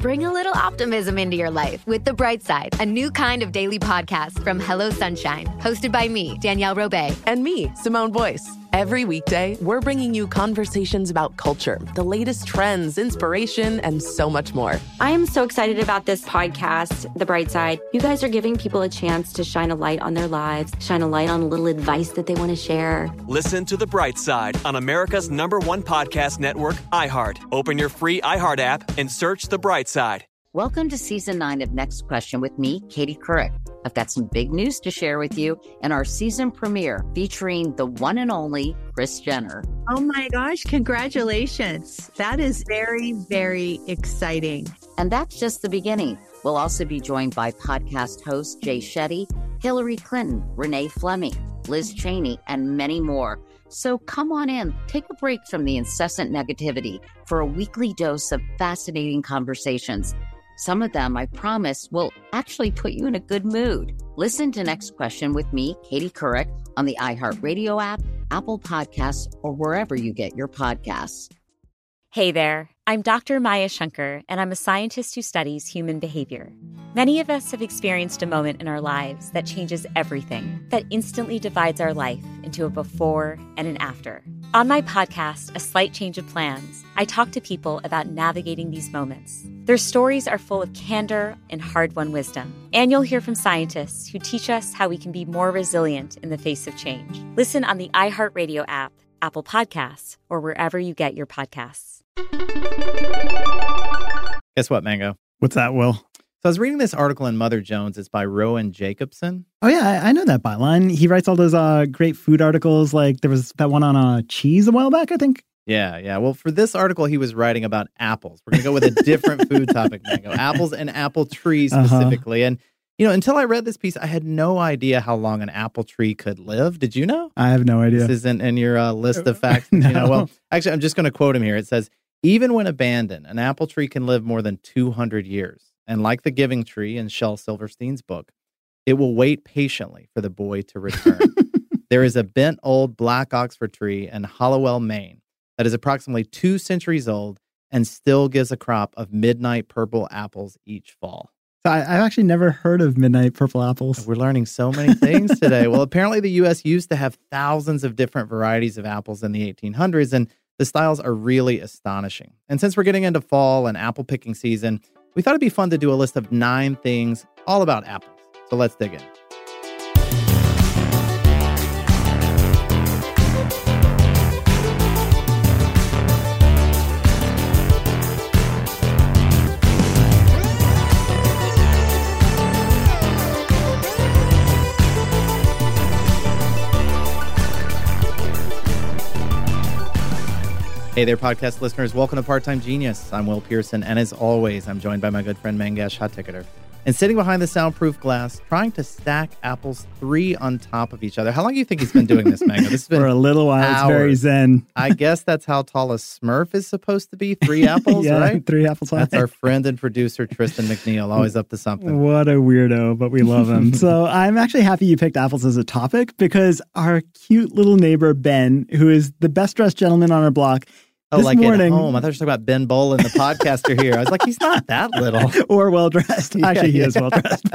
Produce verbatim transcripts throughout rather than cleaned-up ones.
Bring a little optimism into your life with The Bright Side, a new kind of daily podcast from Hello Sunshine, hosted by me, Danielle Robay. And me, Simone Boyce. Every weekday, we're bringing you conversations about culture, the latest trends, inspiration, and so much more. I am so excited about this podcast, The Bright Side. You guys are giving people a chance to shine a light on their lives, shine a light on a little advice that they want to share. Listen to The Bright Side on America's number one podcast network, iHeart. Open your free iHeart app and search The Bright Side. Welcome to season nine of Next Question with me, Katie Couric. I've got some big news to share with you in our season premiere featuring the one and only Kris Jenner. Oh my gosh, congratulations. That is very, very exciting. And that's just the beginning. We'll also be joined by podcast host Jay Shetty, Hillary Clinton, Renee Fleming, Liz Cheney, and many more. So come on in, take a break from the incessant negativity for a weekly dose of fascinating conversations. Some of them, I promise, will actually put you in a good mood. Listen to Next Question with me, Katie Couric, on the iHeartRadio app, Apple Podcasts, or wherever you get your podcasts. Hey there, I'm Doctor Maya Shankar, and I'm a scientist who studies human behavior. Many of us have experienced a moment in our lives that changes everything, that instantly divides our life into a before and an after. On my podcast, A Slight Change of Plans, I talk to people about navigating these moments. Their stories are full of candor and hard-won wisdom. And you'll hear from scientists who teach us how we can be more resilient in the face of change. Listen on the iHeartRadio app, Apple Podcasts, or wherever you get your podcasts. Guess what, Mango? What's that, Will? So I was reading this article in Mother Jones. It's by Rowan Jacobson. Oh, yeah, I, I know that byline. He writes all those uh, great food articles. Like there was that one on uh, cheese a while back, I think. Yeah, yeah. Well, for this article, he was writing about apples. We're going to go with a different food topic, Mango. Apples and apple trees specifically. Uh-huh. And, you know, until I read this piece, I had no idea how long an apple tree could live. Did you know? I have no idea. This isn't in your uh, list of facts. No. You know, well, actually, I'm just going to quote him here. It says, even when abandoned, an apple tree can live more than two hundred years. And like the giving tree in Shel Silverstein's book, it will wait patiently for the boy to return. There is a bent old black Oxford tree in Hollowell, Maine, that is approximately two centuries old and still gives a crop of midnight purple apples each fall. So I, I've actually never heard of midnight purple apples. We're learning so many things today. Well, apparently the U S used to have thousands of different varieties of apples in the eighteen hundreds, and the styles are really astonishing. And since we're getting into fall and apple picking season, we thought it'd be fun to do a list of nine things all about apples. So let's dig in. Hey there, podcast listeners. Welcome to Part-Time Genius. I'm Will Pearson, and as always, I'm joined by my good friend Mangesh Hattikudur. And sitting behind the soundproof glass, trying to stack apples three on top of each other. How long do you think he's been doing this, Mango? This has been for a little while. Hours. It's very zen. I guess that's how tall a Smurf is supposed to be. Three apples, yeah, right? Three apples. That's our friend and producer, Tristan McNeil, always up to something. What a weirdo, but we love him. So I'm actually happy you picked apples as a topic because our cute little neighbor, Ben, who is the best dressed gentleman on our block, Oh, this like morning, at home. I thought you were talking about Ben Bolin, the podcaster here. I was like, he's not that little. Or well-dressed. Yeah, Actually, he yeah. is well-dressed.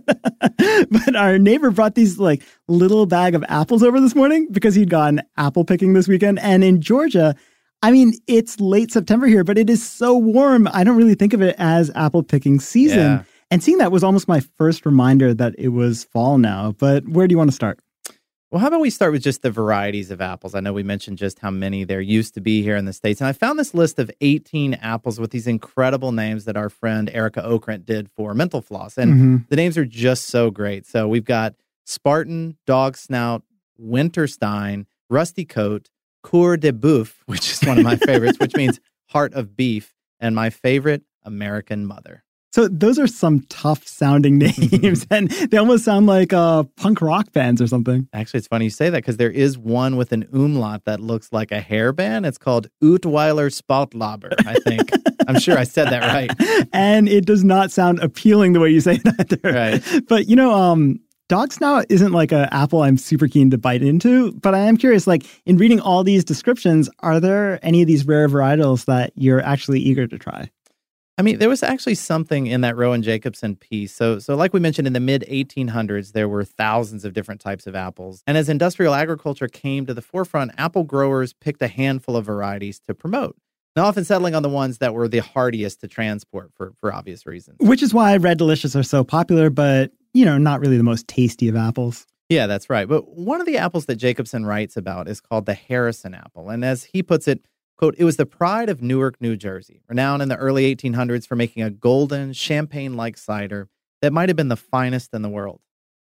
But our neighbor brought these like little bag of apples over this morning because he'd gone apple picking this weekend. And in Georgia, I mean, it's late September here, but it is so warm. I don't really think of it as apple picking season. Yeah. And seeing that was almost my first reminder that it was fall now. But where do you want to start? Well, how about we start with just the varieties of apples? I know we mentioned just how many there used to be here in the States. And I found this list of eighteen apples with these incredible names that our friend Erica Okrent did for Mental Floss. And Mm-hmm. the names are just so great. So we've got Spartan, Dog Snout, Winterstein, Rusty Coat, Coeur de Boeuf, which is one of my favorites, which means heart of beef, and my favorite, American Mother. So those are some tough sounding names, and they almost sound like uh, punk rock bands or something. Actually, it's funny you say that because there is one with an umlaut that looks like a hairband. It's called Utweiler Spoutlauber, I think. I'm sure I said that right. And it does not sound appealing the way you say it either. Right. But, you know, um, Dog Snout isn't like an apple I'm super keen to bite into, but I am curious, like in reading all these descriptions, are there any of these rare varietals that you're actually eager to try? I mean, there was actually something in that Rowan Jacobson piece. So, so like we mentioned, in the mid eighteen hundreds, there were thousands of different types of apples. And as industrial agriculture came to the forefront, apple growers picked a handful of varieties to promote, and often settling on the ones that were the hardiest to transport for, for obvious reasons. Which is why Red Delicious are so popular, but, you know, not really the most tasty of apples. Yeah, that's right. But one of the apples that Jacobson writes about is called the Harrison apple. And as he puts it, quote, it was the pride of Newark, New Jersey, renowned in the early eighteen hundreds for making a golden, champagne-like cider that might have been the finest in the world.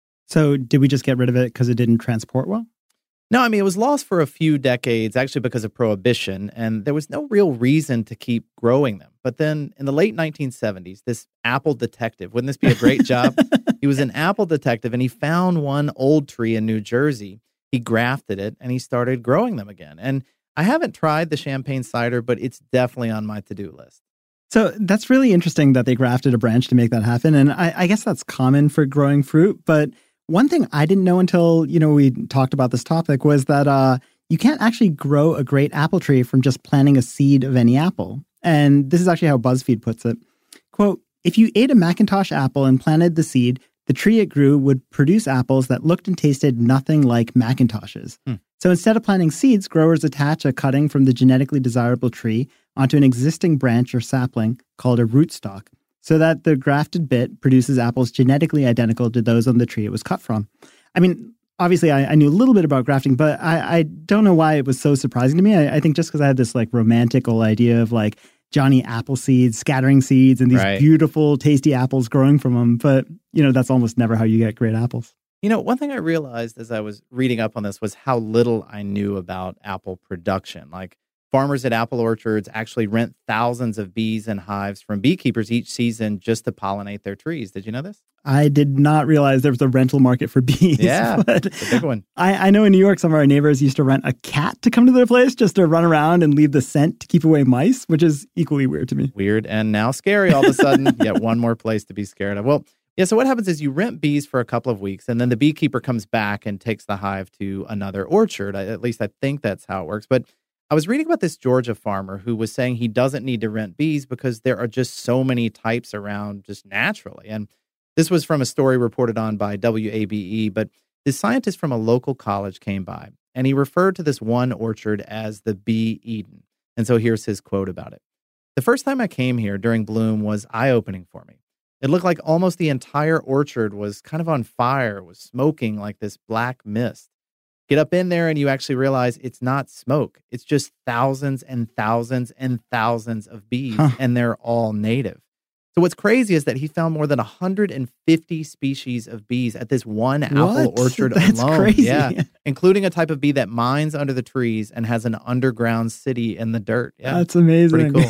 So did we just get rid of it because it didn't transport well? No, I mean, it was lost for a few decades, actually because of Prohibition, and there was no real reason to keep growing them. But then in the late nineteen seventies, this apple detective, wouldn't this be a great job? He was an apple detective, and he found one old tree in New Jersey. He grafted it, and he started growing them again. And I haven't tried the champagne cider, but it's definitely on my to-do list. So that's really interesting that they grafted a branch to make that happen. And I, I guess that's common for growing fruit. But one thing I didn't know until, you know, we talked about this topic was that uh, you can't actually grow a great apple tree from just planting a seed of any apple. And this is actually how BuzzFeed puts it. Quote, if you ate a Macintosh apple and planted the seed, the tree it grew would produce apples that looked and tasted nothing like Macintoshes. Hmm. So instead of planting seeds, growers attach a cutting from the genetically desirable tree onto an existing branch or sapling called a rootstock, so that the grafted bit produces apples genetically identical to those on the tree it was cut from. I mean, obviously, I, I knew a little bit about grafting, but I, I don't know why it was so surprising to me. I, I think just because I had this like romantical idea of like Johnny Appleseed scattering seeds and these right. beautiful, tasty apples growing from them. But, you know, that's almost never how you get great apples. You know, one thing I realized as I was reading up on this was how little I knew about apple production. Like, farmers at apple orchards actually rent thousands of bees and hives from beekeepers each season just to pollinate their trees. Did you know this? I did not realize there was a rental market for bees. Yeah, but it's a big one. I, I know in New York, some of our neighbors used to rent a cat to come to their place just to run around and leave the scent to keep away mice, which is equally weird to me. Weird and now scary all of a sudden. Yet one more place to be scared of. Well, yeah, so what happens is you rent bees for a couple of weeks, and then the beekeeper comes back and takes the hive to another orchard. I, at least I think that's how it works. But I was reading about this Georgia farmer who was saying he doesn't need to rent bees because there are just so many types around just naturally. And this was from a story reported on by W A B E, but this scientist from a local college came by, and he referred to this one orchard as the Bee Eden. And so here's his quote about it. The first time I came here during bloom was eye-opening for me. It looked like almost the entire orchard was kind of on fire, was smoking like this black mist. Get up in there and you actually realize it's not smoke. It's just thousands and thousands and thousands of bees, huh. and they're all native. So what's crazy is that he found more than one hundred fifty species of bees at this one apple what? orchard That's alone. Crazy. Yeah, including a type of bee that mines under the trees and has an underground city in the dirt. Yeah, that's amazing. Pretty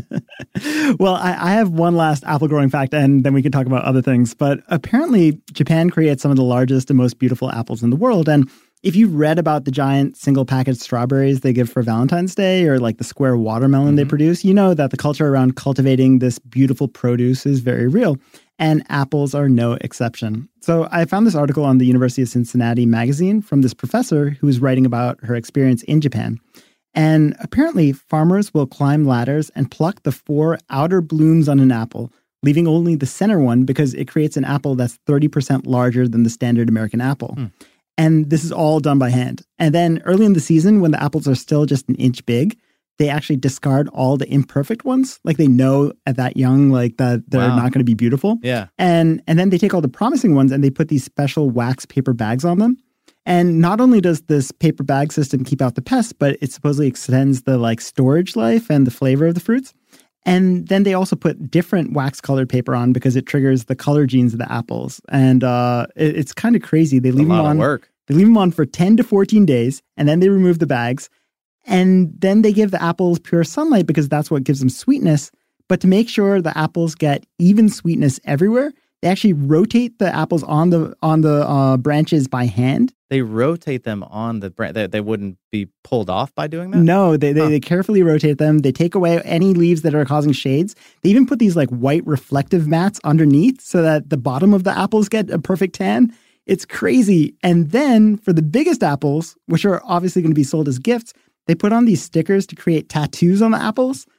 cool. Well, I, I have one last apple growing fact, and then we can talk about other things. But apparently, Japan creates some of the largest and most beautiful apples in the world. And if you've read about the giant single package strawberries they give for Valentine's Day or like the square watermelon mm-hmm. they produce, you know that the culture around cultivating this beautiful produce is very real. And apples are no exception. So I found this article on the University of Cincinnati magazine from this professor who was writing about her experience in Japan. And apparently farmers will climb ladders and pluck the four outer blooms on an apple, leaving only the center one because it creates an apple that's thirty percent larger than the standard American apple. Mm. And this is all done by hand. And then early in the season, when the apples are still just an inch big, they actually discard all the imperfect ones. Like they know at that young, like that they're wow. not going to be beautiful. Yeah. And and then they take all the promising ones and they put these special wax paper bags on them. And not only does this paper bag system keep out the pests, but it supposedly extends the like storage life and the flavor of the fruits. And then they also put different wax-colored paper on because it triggers the color genes of the apples. And uh, it, it's kind of crazy. They leave a lot them on. Of work. They leave them on for ten to fourteen days, and then they remove the bags. And then they give the apples pure sunlight because that's what gives them sweetness. But to make sure the apples get even sweetness everywhere, they actually rotate the apples on the on the uh, branches by hand. They rotate them on the branch. They, they wouldn't be pulled off by doing that? No, they, they, huh. they carefully rotate them. They take away any leaves that are causing shades. They even put these like white reflective mats underneath so that the bottom of the apples get a perfect tan. It's crazy. And then for the biggest apples, which are obviously going to be sold as gifts, they put on these stickers to create tattoos on the apples.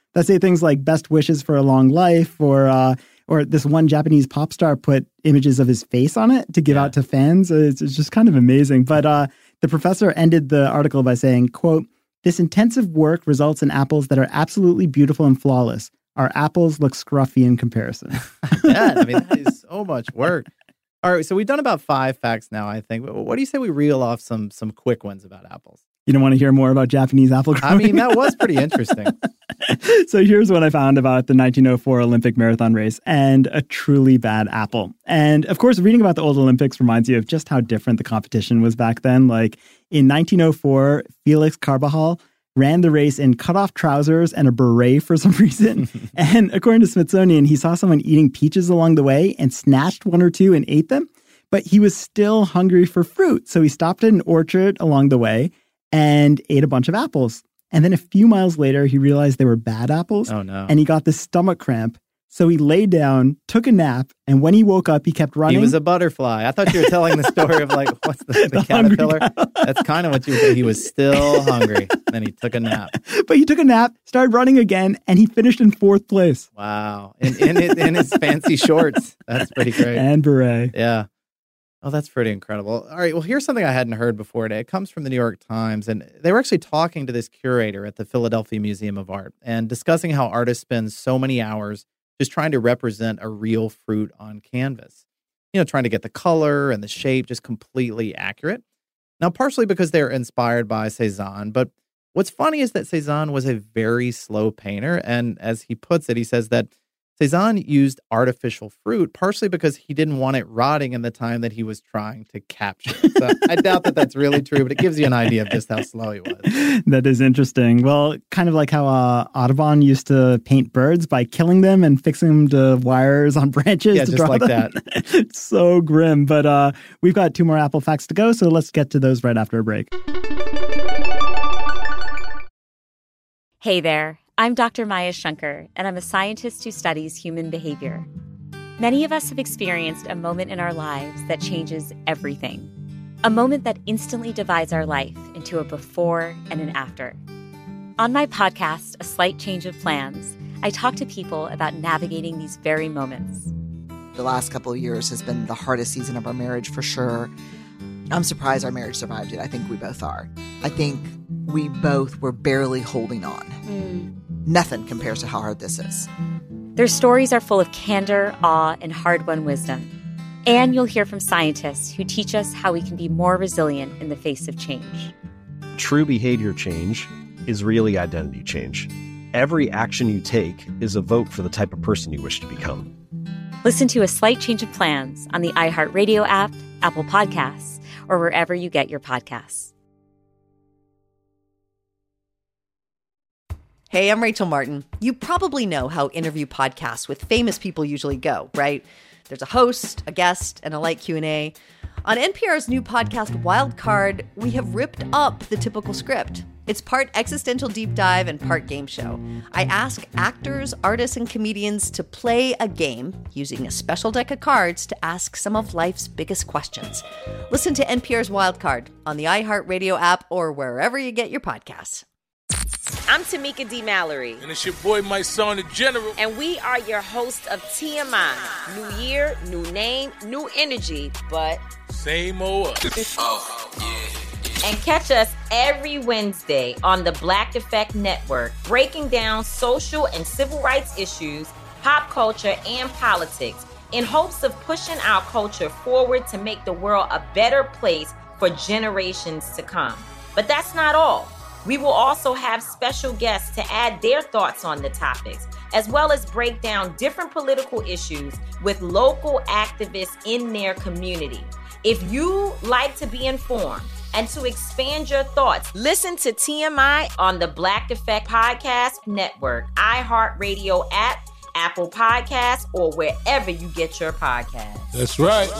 that say things like best wishes for a long life, or uh, or this one Japanese pop star put images of his face on it to give yeah. out to fans. It's, it's just kind of amazing. But uh, the professor ended the article by saying, quote, "This intensive work results in apples that are absolutely beautiful and flawless. Our apples look scruffy in comparison." Yeah, I mean, that is so much work. All right, so we've done about five facts now, I think. What do you say we reel off some some quick ones about apples? You don't want to hear more about Japanese apple growing? I mean, that was pretty interesting. So here's what I found about the nineteen oh four Olympic marathon race and a truly bad apple. And of course, reading about the old Olympics reminds you of just how different the competition was back then. Like in nineteen oh four, Felix Carbajal ran the race in cut-off trousers and a beret for some reason. And according to Smithsonian, he saw someone eating peaches along the way and snatched one or two and ate them. But he was still hungry for fruit. So he stopped at an orchard along the way and ate a bunch of apples. And then a few miles later, he realized they were bad apples. Oh, no. And he got this stomach cramp. So he laid down, took a nap, and when he woke up, he kept running. He was a butterfly. I thought you were telling the story of like, what's the, the, the caterpillar? That's kind of what you were. He was still hungry. Then he took a nap. But he took a nap, started running again, and he finished in fourth place. Wow. In, in, his, in his fancy shorts. That's pretty great. And beret. Yeah. Oh, that's pretty incredible. All right. Well, here's something I hadn't heard before today. It comes from the New York Times, and they were actually talking to this curator at the Philadelphia Museum of Art and discussing how artists spend so many hours just trying to represent a real fruit on canvas. You know, trying to get the color and the shape just completely accurate. Now, partially because they're inspired by Cezanne, but what's funny is that Cezanne was a very slow painter, and as he puts it, he says that Cezanne used artificial fruit partially because he didn't want it rotting in the time that he was trying to capture it. So I doubt that that's really true, but it gives you an idea of just how slow he was. That is interesting. Well, kind of like how uh, Audubon used to paint birds by killing them and fixing them to wires on branches. Yeah, to just draw like them. that. It's so grim. But uh, we've got two more Apple facts to go, so let's get to those right after a break. Hey there. I'm Doctor Maya Shankar, and I'm a scientist who studies human behavior. Many of us have experienced a moment in our lives that changes everything. A moment that instantly divides our life into a before and an after. On my podcast, A Slight Change of Plans, I talk to people about navigating these very moments. The last couple of years has been the hardest season of our marriage for sure. I'm surprised our marriage survived it. I think we both are. I think we both were barely holding on. Mm. Nothing compares to how hard this is. Their stories are full of candor, awe, and hard-won wisdom. And you'll hear from scientists who teach us how we can be more resilient in the face of change. True behavior change is really identity change. Every action you take is a vote for the type of person you wish to become. Listen to A Slight Change of Plans on the iHeartRadio app, Apple Podcasts, or wherever you get your podcasts. Hey, I'm Rachel Martin. You probably know how interview podcasts with famous people usually go, right? There's a host, a guest, and a light Q and A. On N P R's new podcast, Wildcard, we have ripped up the typical script. It's part existential deep dive and part game show. I ask actors, artists, and comedians to play a game using a special deck of cards to ask some of life's biggest questions. Listen to N P R's Wildcard on the iHeartRadio app or wherever you get your podcasts. I'm Tamika D. Mallory. And it's your boy, my son, the General. And we are your hosts of T M I. New year, new name, new energy, but... same old us. Oh, yeah. And catch us every Wednesday on the Black Effect Network, breaking down social and civil rights issues, pop culture, and politics, in hopes of pushing our culture forward to make the world a better place for generations to come. But that's not all. We will also have special guests to add their thoughts on the topics, as well as break down different political issues with local activists in their community. If you like to be informed and to expand your thoughts, listen to T M I on the Black Effect Podcast Network, iHeartRadio app, Apple Podcasts, or wherever you get your podcasts. That's right.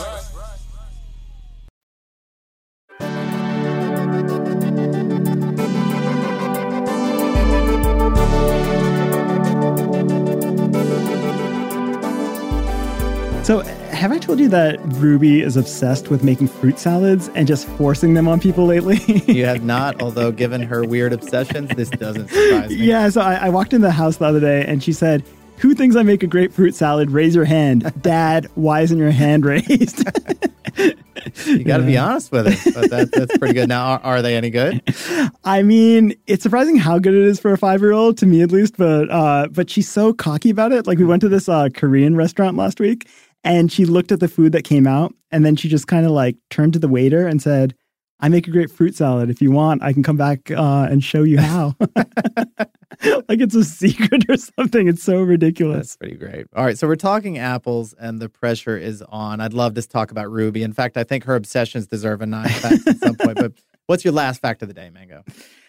So have I told you that Ruby is obsessed with making fruit salads and just forcing them on people lately? You have not, although given her weird obsessions, this doesn't surprise me. Yeah, so I, I walked in the house the other day and she said, "Who thinks I make a great fruit salad? Raise your hand." Dad, why isn't your hand raised? You got to yeah. be honest with it, but that, that's pretty good. Now, are, are they any good? I mean, it's surprising how good it is for a five-year-old, to me at least, but uh, but she's so cocky about it. Like, we went to this uh, Korean restaurant last week, and she looked at the food that came out, and then she just kind of like turned to the waiter and said, "I make a great fruit salad. If you want, I can come back uh, and show you how." Like it's a secret or something. It's so ridiculous. That's pretty great. All right, so we're talking apples, and the pressure is on. I'd love to talk about Ruby. In fact, I think her obsessions deserve a nine facts at some point. But what's your last fact of the day, Mango?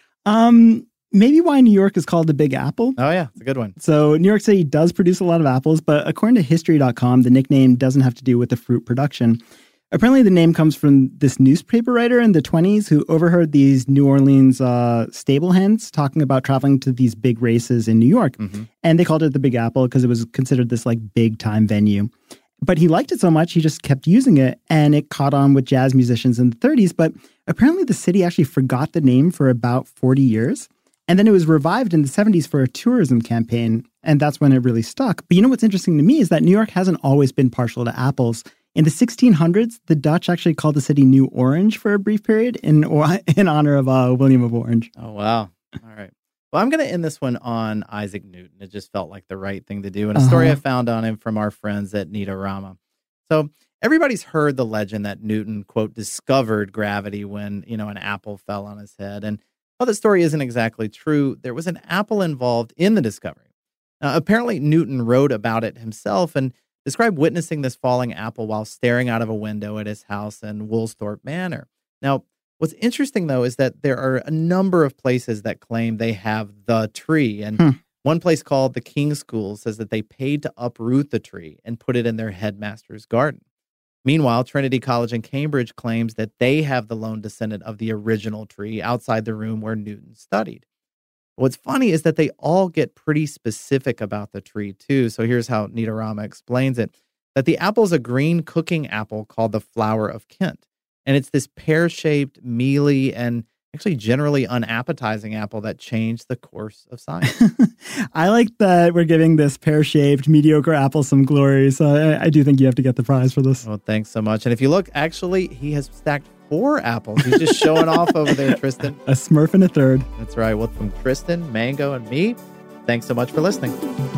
Um, maybe why New York is called the Big Apple. Oh, yeah, it's a good one. So New York City does produce a lot of apples, but according to history dot com, the nickname doesn't have to do with the fruit production. Apparently, the name comes from this newspaper writer in the twenties who overheard these New Orleans uh, stable hens talking about traveling to these big races in New York. Mm-hmm. And they called it the Big Apple because it was considered this like big time venue. But he liked it so much, he just kept using it, and it caught on with jazz musicians in the thirties. But apparently, the city actually forgot the name for about forty years. And then it was revived in the seventies for a tourism campaign, and that's when it really stuck. But you know what's interesting to me is that New York hasn't always been partial to apples. In the sixteen hundreds, the Dutch actually called the city New Orange for a brief period in in honor of uh, William of Orange. Oh, wow. All right. Well, I'm going to end this one on Isaac Newton. It just felt like the right thing to do. And a uh-huh. story I found on him from our friends at Neatorama. So everybody's heard the legend that Newton, quote, discovered gravity when, you know, an apple fell on his head. And while the story isn't exactly true, there was an apple involved in the discovery. Now, apparently, Newton wrote about it himself and described witnessing this falling apple while staring out of a window at his house in Woolsthorpe Manor. Now, what's interesting, though, is that there are a number of places that claim they have the tree. And hmm. one place called the King's School says that they paid to uproot the tree and put it in their headmaster's garden. Meanwhile, Trinity College in Cambridge claims that they have the lone descendant of the original tree outside the room where Newton studied. What's funny is that they all get pretty specific about the tree, too. So here's how Neatorama explains it. That the apple is a green cooking apple called the Flower of Kent. And it's this pear-shaped, mealy, and actually generally unappetizing apple that changed the course of science. I like that we're giving this pear-shaped, mediocre apple some glory. So I, I do think you have to get the prize for this. Well, thanks so much. And if you look, actually, he has stacked four apples. He's just showing off over there, Tristan. A Smurf and a third. That's right. Well, from Tristan, Mango, and me, thanks so much for listening.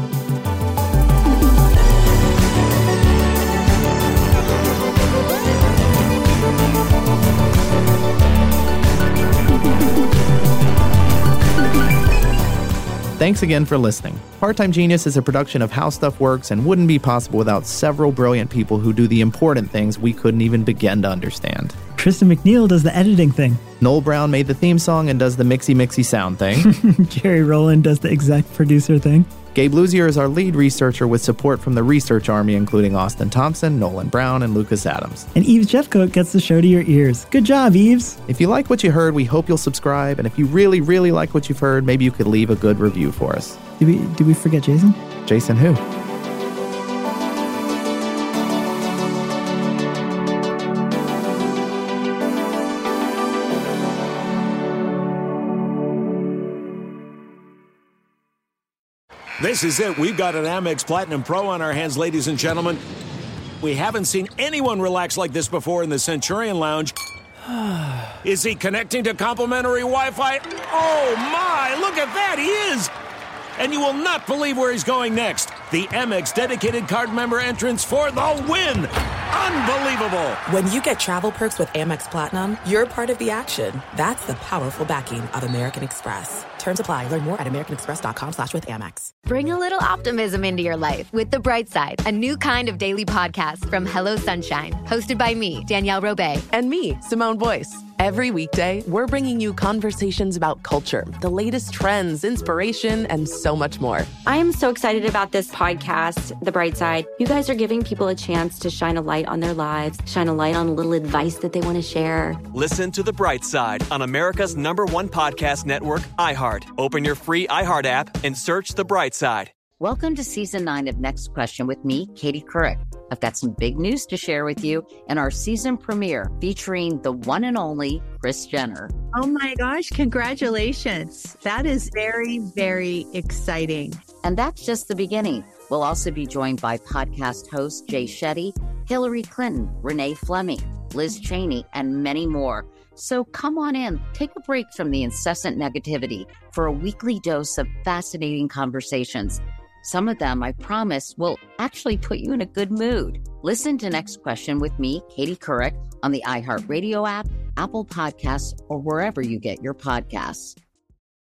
Thanks again for listening. Part-Time Genius is a production of How Stuff Works and wouldn't be possible without several brilliant people who do the important things we couldn't even begin to understand. Tristan McNeil does the editing thing. Noel Brown made the theme song and does the mixy mixy sound thing. Jerry Rowland does the exec producer thing. Gabe Luzier is our lead researcher with support from the research army, including Austin Thompson, Nolan Brown, and Lucas Adams. And Eves Jeffcoat gets the show to your ears. Good job, Eves. If you like what you heard, we hope you'll subscribe. And if you really, really like what you've heard, maybe you could leave a good review for us. Did we, did we forget Jason? Jason who? This is it. We've got an Amex Platinum Pro on our hands, ladies and gentlemen. We haven't seen anyone relax like this before in the Centurion Lounge. Is he connecting to complimentary Wi-Fi? Oh, my! Look at that! He is! And you will not believe where he's going next. The Amex dedicated card member entrance for the win! Unbelievable! When you get travel perks with Amex Platinum, you're part of the action. That's the powerful backing of American Express. Terms apply. Learn more at americanexpress.com slash with Amex. Bring a little optimism into your life with The Bright Side, a new kind of daily podcast from Hello Sunshine, hosted by me, Danielle Robay. And me, Simone Boyce. Every weekday, we're bringing you conversations about culture, the latest trends, inspiration, and so much more. I am so excited about this podcast, The Bright Side. You guys are giving people a chance to shine a light on their lives, shine a light on a little advice that they want to share. Listen to The Bright Side on America's number one podcast network, iHeart. Open your free iHeart app and search The Bright Side. Welcome to season nine of Next Question with me, Katie Couric. I've got some big news to share with you in our season premiere featuring the one and only Kris Jenner. Oh my gosh, congratulations. That is very, very exciting. And that's just the beginning. We'll also be joined by podcast host Jay Shetty, Hillary Clinton, Renee Fleming, Liz Cheney, and many more. So come on in, take a break from the incessant negativity for a weekly dose of fascinating conversations. Some of them, I promise, will actually put you in a good mood. Listen to Next Question with me, Katie Couric, on the iHeartRadio app, Apple Podcasts, or wherever you get your podcasts.